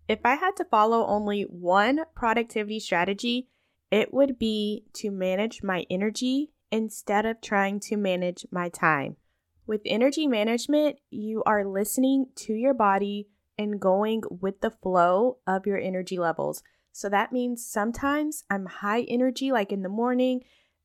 If I had to follow only one productivity strategy, it would be to manage my energy instead of trying to manage my time. With energy management, you are listening to your body and going with the flow of your energy levels. So that means sometimes I'm high energy, like in the morning,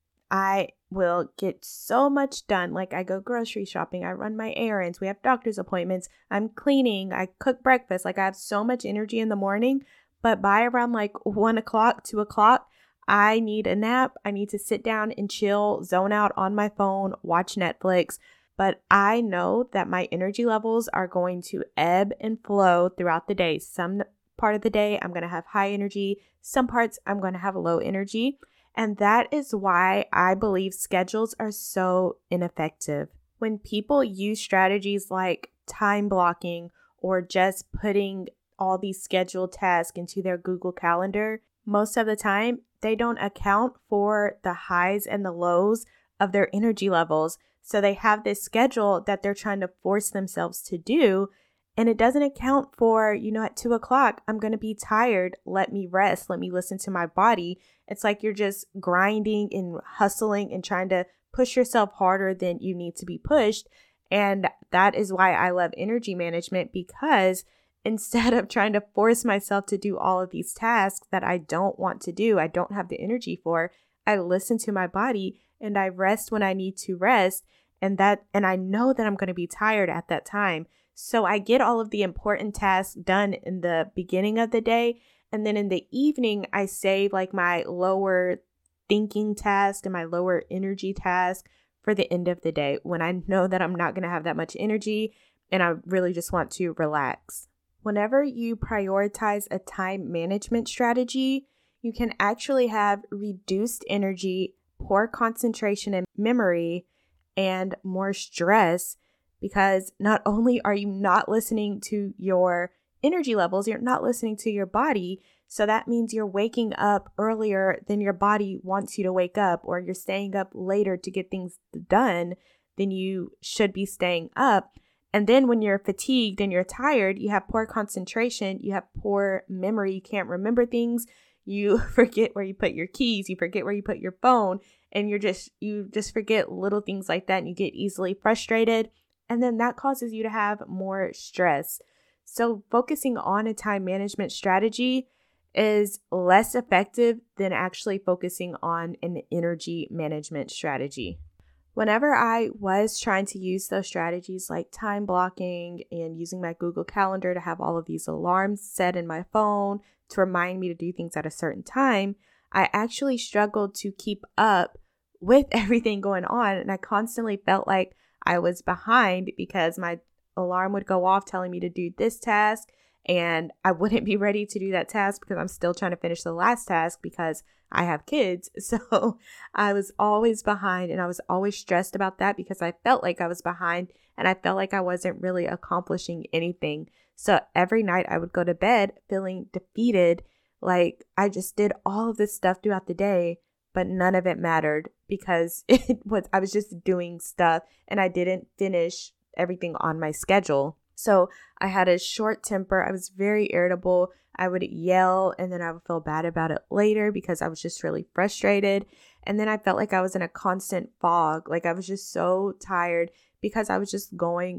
I will get so much done. Like I go grocery shopping, I run my errands, we have doctor's appointments, I'm cleaning, I cook breakfast. Like I have so much energy in the morning, but by around like 1 o'clock, 2 o'clock, I need a nap. I need to sit down and chill, zone out on my phone, watch Netflix. But I know that my energy levels are going to ebb and flow throughout the day. Some part of the day, I'm going to have high energy. Some parts, I'm going to have low energy. And that is why I believe schedules are so ineffective. When people use strategies like time blocking or just putting all these scheduled tasks into their Google Calendar, most of the time, they don't account for the highs and the lows of their energy levels. So they have this schedule that they're trying to force themselves to do. And it doesn't account for, at 2 o'clock, I'm going to be tired. Let me rest. Let me listen to my body. It's like you're just grinding and hustling and trying to push yourself harder than you need to be pushed. And that is why I love energy management, because instead of trying to force myself to do all of these tasks that I don't want to do, I don't have the energy for, I listen to my body and I rest when I need to rest. And I know that I'm going to be tired at that time. So I get all of the important tasks done in the beginning of the day. And then in the evening, I save like my lower thinking task and my lower energy task for the end of the day when I know that I'm not going to have that much energy and I really just want to relax. Whenever you prioritize a time management strategy, you can actually have reduced energy, poor concentration and memory, and more stress, because not only are you not listening to your energy levels, you're not listening to your body. So that means you're waking up earlier than your body wants you to wake up, or you're staying up later to get things done than you should be staying up. And then when you're fatigued and you're tired, you have poor concentration, you have poor memory, you can't remember things, you forget where you put your keys, you forget where you put your phone, and you just forget little things like that, and you get easily frustrated. And then that causes you to have more stress. So focusing on a time management strategy is less effective than actually focusing on an energy management strategy. Whenever I was trying to use those strategies like time blocking and using my Google Calendar to have all of these alarms set in my phone to remind me to do things at a certain time, I actually struggled to keep up with everything going on. And I constantly felt like I was behind because my alarm would go off telling me to do this task, and I wouldn't be ready to do that task because I'm still trying to finish the last task because I have kids. So I was always behind, and I was always stressed about that because I felt like I was behind and I felt like I wasn't really accomplishing anything. So every night I would go to bed feeling defeated, like I just did all of this stuff throughout the day, but none of it mattered because I was just doing stuff and I didn't finish everything on my schedule. So I had a short temper. I was very irritable. I would yell and then I would feel bad about it later because I was just really frustrated. And then I felt like I was in a constant fog. Like I was just so tired because I was just going,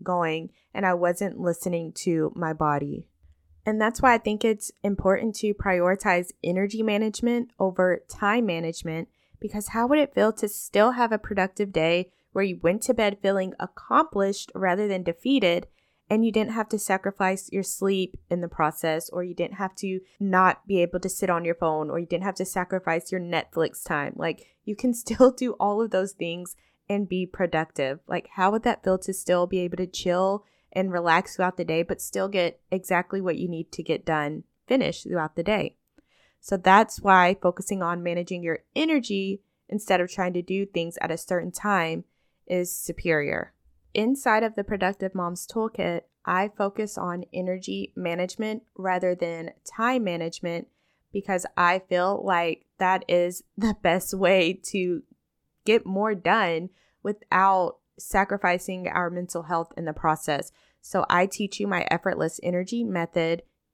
and I wasn't listening to my body. And that's why I think it's important to prioritize energy management over time management, because how would it feel to still have a productive day where you went to bed feeling accomplished rather than defeated, and you didn't have to sacrifice your sleep in the process, or you didn't have to not be able to sit on your phone, or you didn't have to sacrifice your Netflix time. Like you can still do all of those things and be productive. Like how would that feel to still be able to chill and relax throughout the day, but still get exactly what you need to get done, finished throughout the day? So that's why focusing on managing your energy instead of trying to do things at a certain time is superior. Inside of the Productive Moms Toolkit, I focus on energy management rather than time management because I feel like that is the best way to get more done without sacrificing our mental health in the process. So I teach you my effortless energy method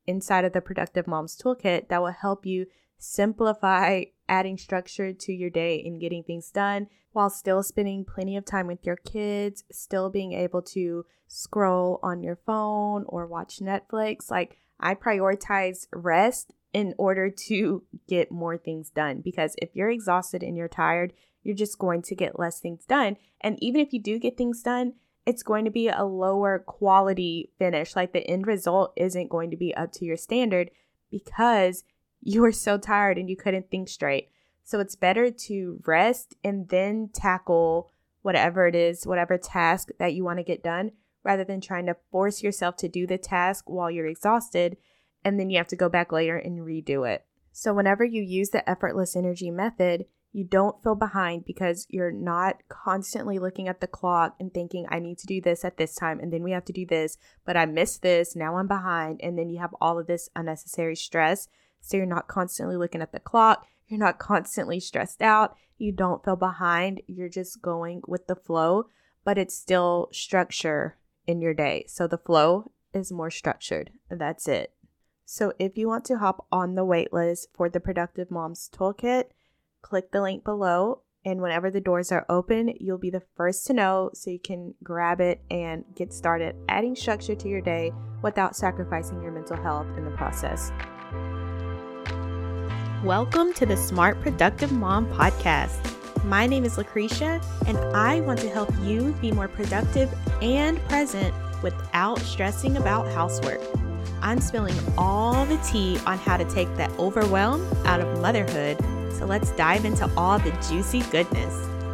inside of the Productive Moms Toolkit that will help you simplify adding structure to your day and getting things done while still spending plenty of time with your kids, still being able to scroll on your phone or watch Netflix. Like, I prioritize rest in order to get more things done, because if you're exhausted and you're tired, you're just going to get less things done. And even if you do get things done, it's going to be a lower quality finish. Like, the end result isn't going to be up to your standard because you were so tired and you couldn't think straight. So it's better to rest and then tackle whatever it is, whatever task that you want to get done, rather than trying to force yourself to do the task while you're exhausted, and then you have to go back later and redo it. So whenever you use the effortless energy method, you don't feel behind because you're not constantly looking at the clock and thinking, I need to do this at this time, and then we have to do this, but I missed this, now I'm behind, and then you have all of this unnecessary stress. So you're not constantly looking at the clock, you're not constantly stressed out, you don't feel behind, you're just going with the flow, but it's still structure in your day. So the flow is more structured. That's it. So if you want to hop on the waitlist for the Productive Moms Toolkit, click the link below, and whenever the doors are open, you'll be the first to know, so you can grab it and get started adding structure to your day without sacrificing your mental health in the process. Welcome to the Smart Productive Mom Podcast. My name is Lucretia, and I want to help you be more productive and present without stressing about housework. I'm spilling all the tea on how to take that overwhelm out of motherhood. So let's dive into all the juicy goodness.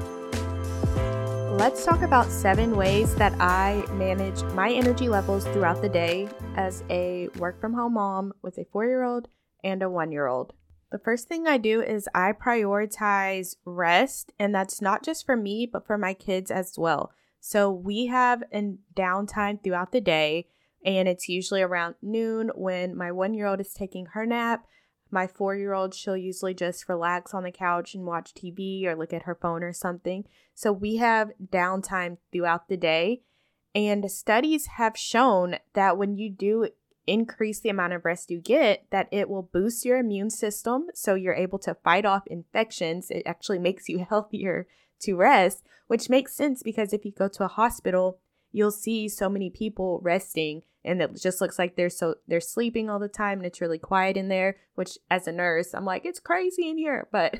Let's talk about 7 ways that I manage my energy levels throughout the day as a work from home mom with a 4-year-old and a 1-year-old. The first thing I do is I prioritize rest, and that's not just for me, but for my kids as well. So we have a downtime throughout the day, and it's usually around noon when my 1-year-old is taking her nap. My 4-year-old, she'll usually just relax on the couch and watch TV or look at her phone or something. So we have downtime throughout the day, and studies have shown that when you do increase the amount of rest you get, that it will boost your immune system, so you're able to fight off infections. It actually makes you healthier to rest, which makes sense because if you go to a hospital, you'll see so many people resting, and it just looks like they're sleeping all the time, and it's really quiet in there, which as a nurse, I'm like, it's crazy in here. But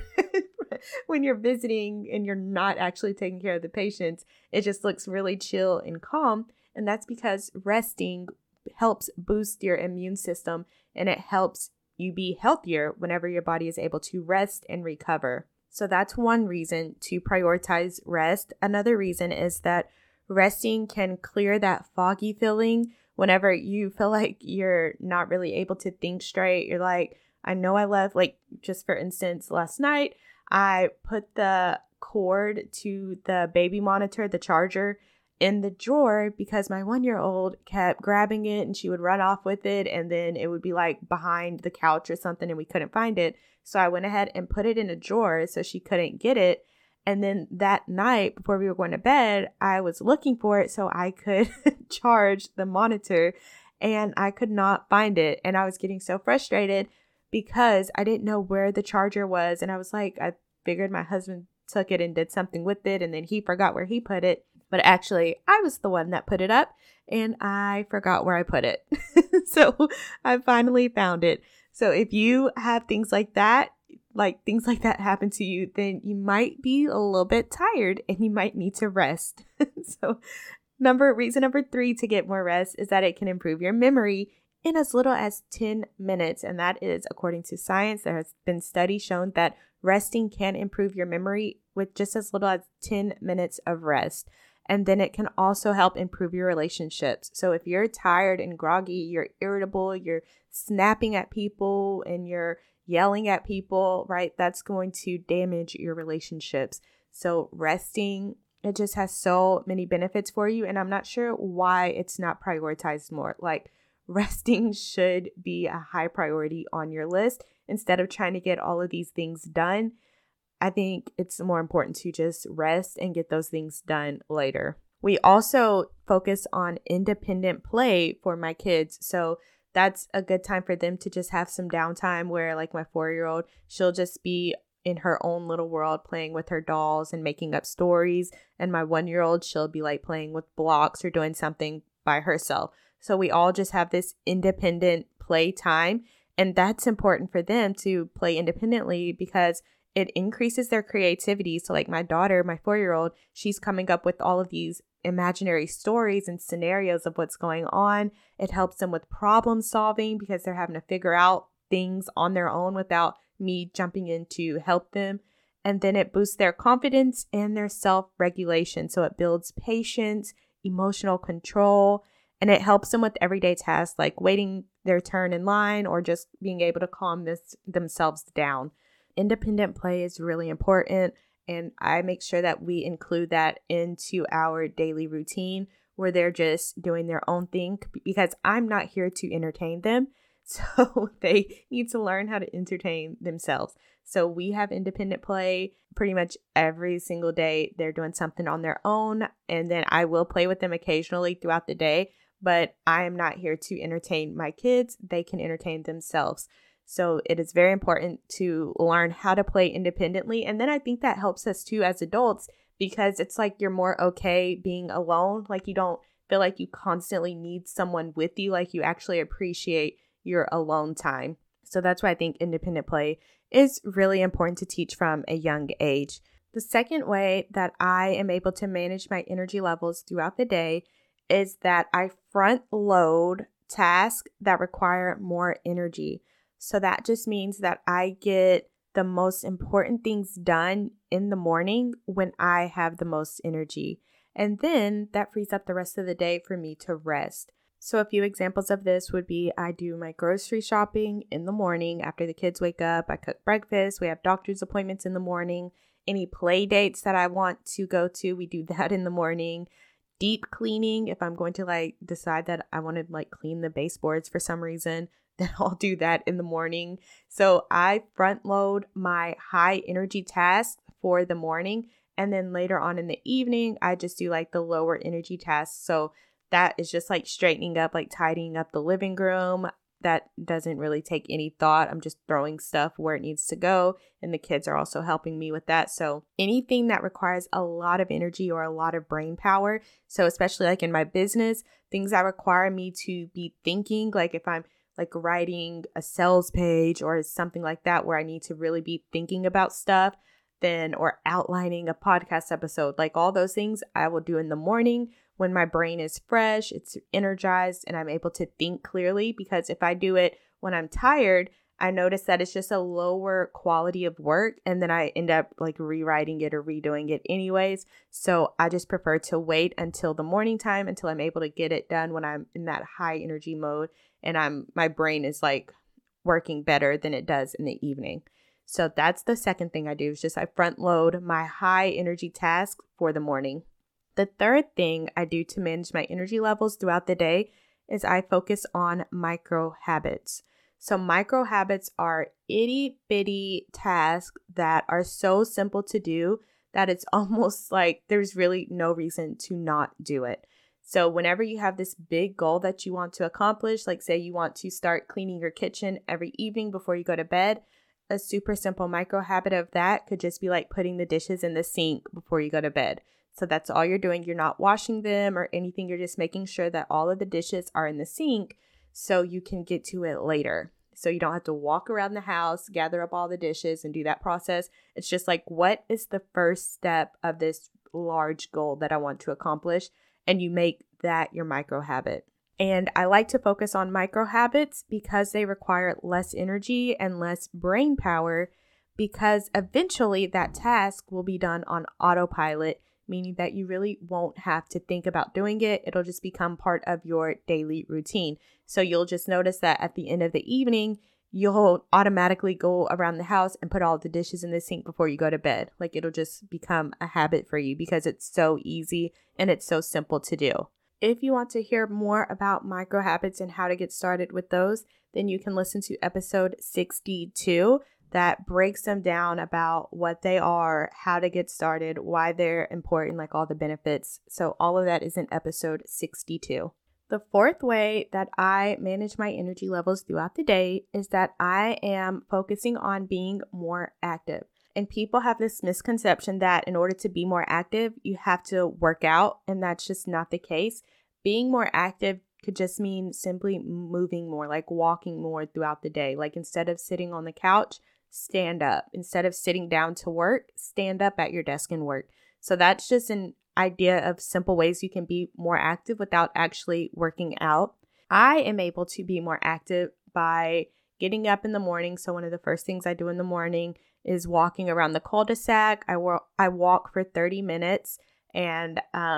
when you're visiting and you're not actually taking care of the patients, it just looks really chill and calm. And that's because resting helps boost your immune system, and it helps you be healthier whenever your body is able to rest and recover. So that's one reason to prioritize rest. Another reason is that resting can clear that foggy feeling whenever you feel like you're not really able to think straight. You're like, I know I left, like, just for instance, last night, I put the cord to the baby monitor, the charger, in the drawer because my 1-year-old kept grabbing it and she would run off with it, and then it would be like behind the couch or something and we couldn't find it. So I went ahead and put it in a drawer so she couldn't get it. And then that night before we were going to bed, I was looking for it so I could charge the monitor, and I could not find it. And I was getting so frustrated because I didn't know where the charger was. And I was like, I figured my husband took it and did something with it, and then he forgot where he put it. But actually, I was the one that put it up, and I forgot where I put it. So I finally found it. So if you have things like that happen to you, then you might be a little bit tired and you might need to rest. So reason number 3 to get more rest is that it can improve your memory in as little as 10 minutes. And that is according to science. There has been studies shown that resting can improve your memory with just as little as 10 minutes of rest. And then it can also help improve your relationships. So if you're tired and groggy, you're irritable, you're snapping at people, and you're yelling at people, right? That's going to damage your relationships. So resting, it just has so many benefits for you. And I'm not sure why it's not prioritized more. Like, resting should be a high priority on your list. Instead of trying to get all of these things done, I think it's more important to just rest and get those things done later. We also focus on independent play for my kids. So that's a good time for them to just have some downtime where like my 4-year-old, she'll just be in her own little world playing with her dolls and making up stories. And my 1-year-old, she'll be like playing with blocks or doing something by herself. So we all just have this independent play time. And that's important for them to play independently because it increases their creativity. So like my daughter, my 4-year-old, she's coming up with all of these imaginary stories and scenarios of what's going on. It helps them with problem solving because they're having to figure out things on their own without me jumping in to help them. And then it boosts their confidence and their self-regulation. So it builds patience, emotional control, and it helps them with everyday tasks like waiting their turn in line or just being able to calm themselves down. Independent play is really important, and I make sure that we include that into our daily routine where they're just doing their own thing because I'm not here to entertain them. So they need to learn how to entertain themselves. So we have independent play pretty much every single day. They're doing something on their own, and then I will play with them occasionally throughout the day, but I am not here to entertain my kids. They can entertain themselves. So it is very important to learn how to play independently. And then I think that helps us too as adults because it's like you're more okay being alone. Like you don't feel like you constantly need someone with you. Like you actually appreciate your alone time. So that's why I think independent play is really important to teach from a young age. The second way that I am able to manage my energy levels throughout the day is that I front load tasks that require more energy. So that just means that I get the most important things done in the morning when I have the most energy. And then that frees up the rest of the day for me to rest. So a few examples of this would be I do my grocery shopping in the morning after the kids wake up. I cook breakfast. We have doctor's appointments in the morning. Any play dates that I want to go to, we do that in the morning. Deep cleaning, if I'm going to decide that I want to clean the baseboards for some reason, then I'll do that in the morning. So I front load my high energy tasks for the morning. And then later on in the evening, I just do the lower energy tasks. So that is just straightening up, tidying up the living room. That doesn't really take any thought. I'm just throwing stuff where it needs to go. And the kids are also helping me with that. So anything that requires a lot of energy or a lot of brain power. So especially in my business, things that require me to be thinking, if I'm writing a sales page or something like that, where I need to really be thinking about stuff, or outlining a podcast episode, all those things I will do in the morning when my brain is fresh, it's energized, and I'm able to think clearly. Because if I do it when I'm tired, I notice that it's just a lower quality of work, and then I end up rewriting it or redoing it anyways. So I just prefer to wait until the morning time until I'm able to get it done when I'm in that high energy mode and my brain is working better than it does in the evening. So that's the second thing I do, is just I front load my high energy tasks for the morning. The third thing I do to manage my energy levels throughout the day is I focus on micro habits. So micro habits are itty bitty tasks that are so simple to do that it's almost there's really no reason to not do it. So whenever you have this big goal that you want to accomplish, say you want to start cleaning your kitchen every evening before you go to bed, a super simple micro habit of that could just be putting the dishes in the sink before you go to bed. So that's all you're doing. You're not washing them or anything. You're just making sure that all of the dishes are in the sink so you can get to it later. So you don't have to walk around the house, gather up all the dishes and do that process. It's just what is the first step of this large goal that I want to accomplish? And you make that your micro habit. And I like to focus on micro habits because they require less energy and less brain power, because eventually that task will be done on autopilot, meaning that you really won't have to think about doing it. It'll just become part of your daily routine. So you'll just notice that at the end of the evening, you'll automatically go around the house and put all the dishes in the sink before you go to bed. It'll just become a habit for you because it's so easy and it's so simple to do. If you want to hear more about micro habits and how to get started with those, then you can listen to episode 62 that breaks them down about what they are, how to get started, why they're important, all the benefits. So all of that is in episode 62. The fourth way that I manage my energy levels throughout the day is that I am focusing on being more active. And people have this misconception that in order to be more active, you have to work out, and that's just not the case. Being more active could just mean simply moving more, like walking more throughout the day. Like instead of sitting on the couch, stand up. Instead of sitting down to work, stand up at your desk and work. So that's just an idea of simple ways you can be more active without actually working out. I am able to be more active by getting up in the morning. So one of the first things I do in the morning is walking around the cul-de-sac. I walk for 30 minutes and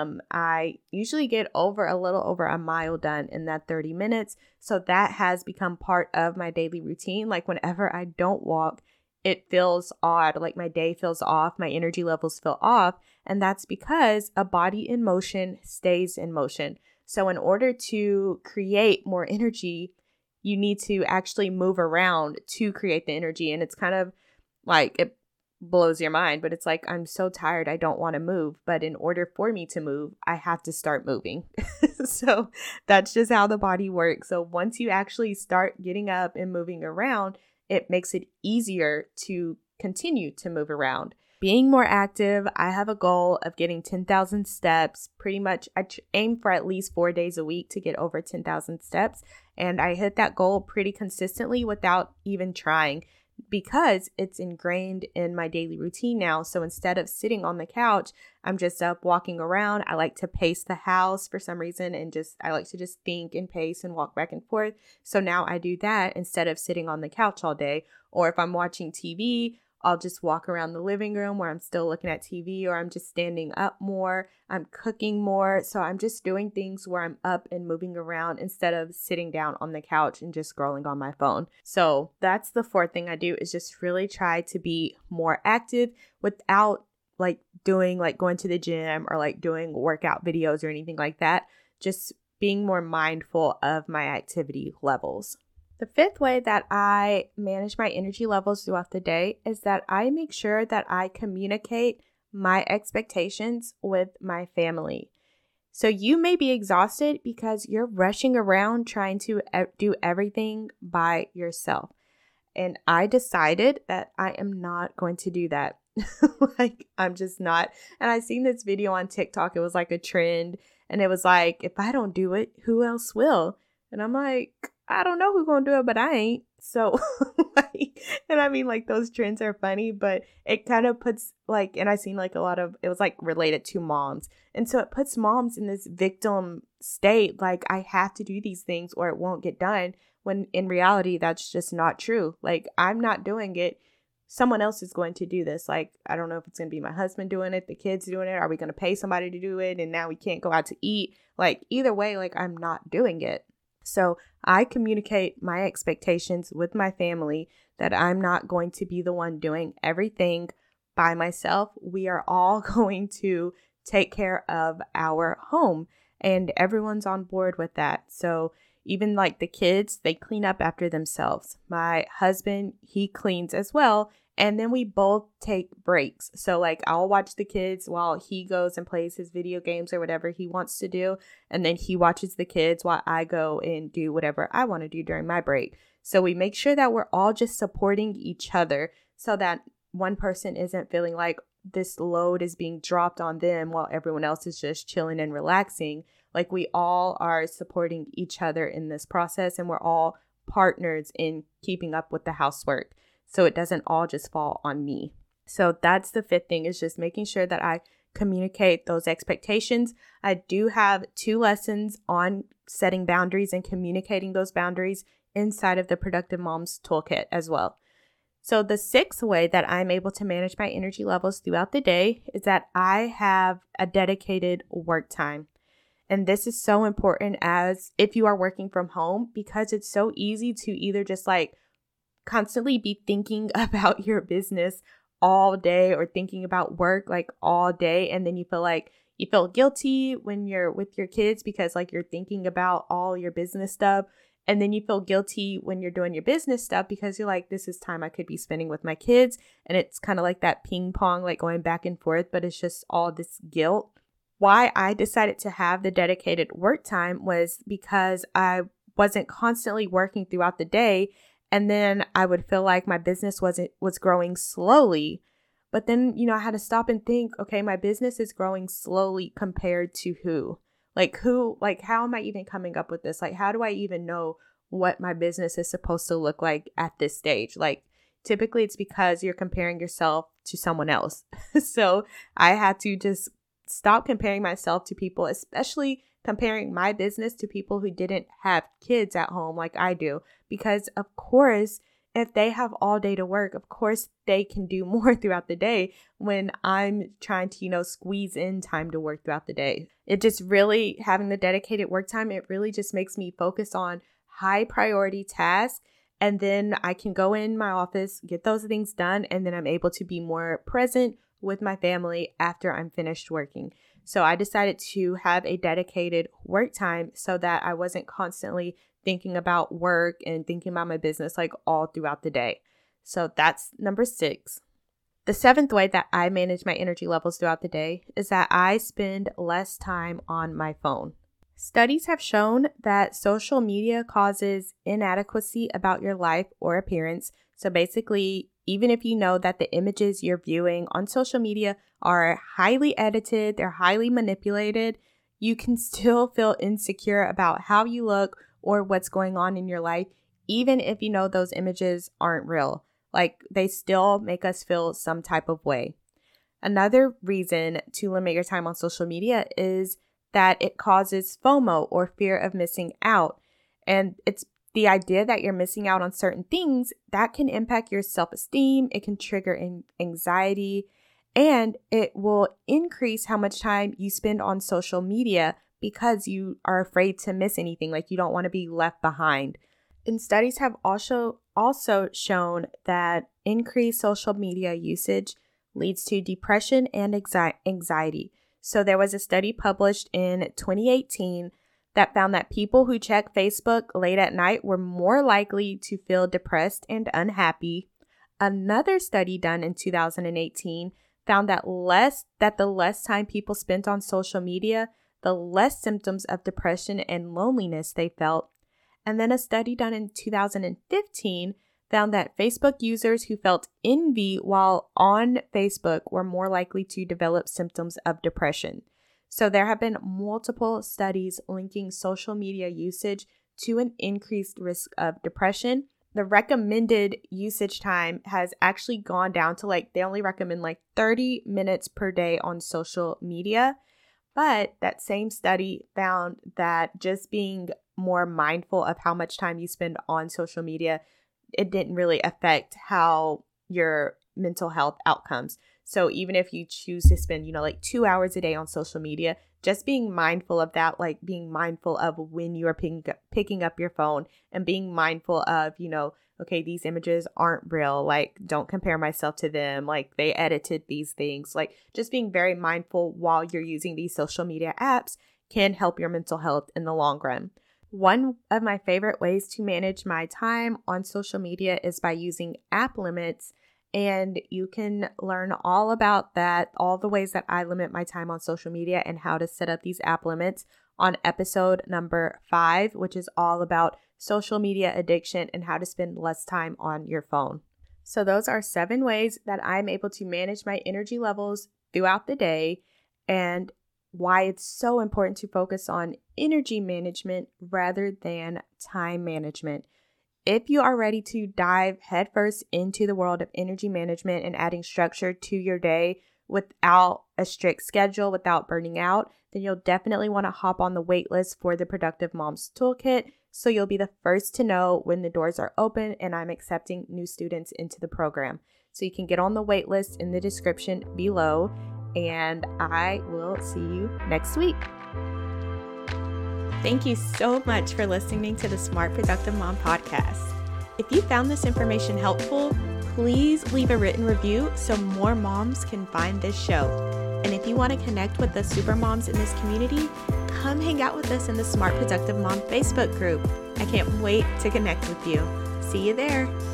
I usually get a little over a mile done in that 30 minutes. So that has become part of my daily routine. Like whenever I don't walk, it feels odd, like my day feels off, my energy levels feel off, and that's because a body in motion stays in motion. So in order to create more energy, you need to actually move around to create the energy. And it's kind of like, it blows your mind, but it's like, I'm so tired, I don't want to move. But in order for me to move, I have to start moving. So that's just how the body works. So once you actually start getting up and moving around, it makes it easier to continue to move around. Being more active, I have a goal of getting 10,000 steps. Pretty much, I aim for at least 4 days a week to get over 10,000 steps. And I hit that goal pretty consistently without even trying, because it's ingrained in my daily routine now. So instead of sitting on the couch, I'm just up walking around. I like to pace the house for some reason, and I like to just think and pace and walk back and forth. So now I do that instead of sitting on the couch all day. Or if I'm watching TV, I'll just walk around the living room where I'm still looking at TV, or I'm just standing up more. I'm cooking more. So I'm just doing things where I'm up and moving around instead of sitting down on the couch and just scrolling on my phone. So that's the fourth thing I do, is just really try to be more active without going to the gym or like doing workout videos or anything like that. Just being more mindful of my activity levels. The fifth way that I manage my energy levels throughout the day is that I make sure that I communicate my expectations with my family. So you may be exhausted because you're rushing around trying to do everything by yourself. And I decided that I am not going to do that. I'm just not. And I seen this video on TikTok. It was like a trend. And it was like, if I don't do it, who else will? And I'm like, I don't know who's going to do it, but I ain't. So, and I mean, like, those trends are funny, but it kind of puts and I seen like a lot of, it was like related to moms. And so it puts moms in this victim state. Like, I have to do these things or it won't get done. When in reality, that's just not true. Like, I'm not doing it. Someone else is going to do this. Like, I don't know if it's going to be my husband doing it, the kids doing it. Are we going to pay somebody to do it? And now we can't go out to eat. Like, either way, like, I'm not doing it. So I communicate my expectations with my family that I'm not going to be the one doing everything by myself. We are all going to take care of our home, and everyone's on board with that. So even like the kids, they clean up after themselves. My husband, he cleans as well. And then we both take breaks. So like, I'll watch the kids while he goes and plays his video games or whatever he wants to do. And then he watches the kids while I go and do whatever I want to do during my break. So we make sure that we're all just supporting each other so that one person isn't feeling like this load is being dropped on them while everyone else is just chilling and relaxing. Like, we all are supporting each other in this process, and we're all partners in keeping up with the housework. So it doesn't all just fall on me. So that's the fifth thing, is just making sure that I communicate those expectations. I do have 2 lessons on setting boundaries and communicating those boundaries inside of the Productive Moms Toolkit as well. So the 6th way that I'm able to manage my energy levels throughout the day is that I have a dedicated work time. And this is so important as if you are working from home, because it's so easy to either just like constantly be thinking about your business all day or thinking about work like all day. And then you feel guilty when you're with your kids because like you're thinking about all your business stuff. And then you feel guilty when you're doing your business stuff because you're like, this is time I could be spending with my kids. And it's kind of like that ping pong, like going back and forth, but it's just all this guilt. why I decided to have the dedicated work time was because I wasn't constantly working throughout the day, and then I would feel like my business was growing slowly. But then, I had to stop and think, okay, my business is growing slowly compared to who? How am I even coming up with this? Like, how do I even know what my business is supposed to look like at this stage? Like, typically it's because you're comparing yourself to someone else. So I had to just stop comparing myself to people, especially comparing my business to people who didn't have kids at home like I do. Because of course, if they have all day to work, of course they can do more throughout the day when I'm trying to, squeeze in time to work throughout the day. It just really, having the dedicated work time, it really just makes me focus on high priority tasks. And then I can go in my office, get those things done, and then I'm able to be more present with my family after I'm finished working. So I decided to have a dedicated work time so that I wasn't constantly thinking about work and thinking about my business like all throughout the day. So that's number 6. The 7th way that I manage my energy levels throughout the day is that I spend less time on my phone. Studies have shown that social media causes inadequacy about your life or appearance. So basically, even if you know that the images you're viewing on social media are highly edited, they're highly manipulated, you can still feel insecure about how you look or what's going on in your life, even if you know those images aren't real. Like, they still make us feel some type of way. Another reason to limit your time on social media is that it causes FOMO, or fear of missing out. And it's the idea that you're missing out on certain things that can impact your self-esteem. It can trigger anxiety, and it will increase how much time you spend on social media because you are afraid to miss anything, like you don't want to be left behind. And studies have also shown that increased social media usage leads to depression and anxiety. So there was a study published in 2018 that found that people who check Facebook late at night were more likely to feel depressed and unhappy. Another study done in 2018 found that the less time people spent on social media, the less symptoms of depression and loneliness they felt. And then a study done in 2015 found that Facebook users who felt envy while on Facebook were more likely to develop symptoms of depression. So there have been multiple studies linking social media usage to an increased risk of depression. The recommended usage time has actually gone down to they only recommend 30 minutes per day on social media. But that same study found that just being more mindful of how much time you spend on social media, it didn't really affect how your mental health outcomes. So even if you choose to spend, 2 hours a day on social media, just being mindful of that, being mindful of when you are picking up your phone, and being mindful of, okay, these images aren't real. Don't compare myself to them. They edited these things. Just being very mindful while you're using these social media apps can help your mental health in the long run. One of my favorite ways to manage my time on social media is by using app limits. And you can learn all about that, all the ways that I limit my time on social media and how to set up these app limits on episode number 5, which is all about social media addiction and how to spend less time on your phone. So those are 7 ways that I'm able to manage my energy levels throughout the day, and why it's so important to focus on energy management rather than time management. If you are ready to dive headfirst into the world of energy management and adding structure to your day without a strict schedule, without burning out, then you'll definitely want to hop on the waitlist for the Productive Moms Toolkit, so you'll be the first to know when the doors are open and I'm accepting new students into the program. So you can get on the waitlist in the description below, and I will see you next week. Thank you so much for listening to the Smart Productive Mom podcast. If you found this information helpful, please leave a written review so more moms can find this show. And if you want to connect with the super moms in this community, come hang out with us in the Smart Productive Mom Facebook group. I can't wait to connect with you. See you there.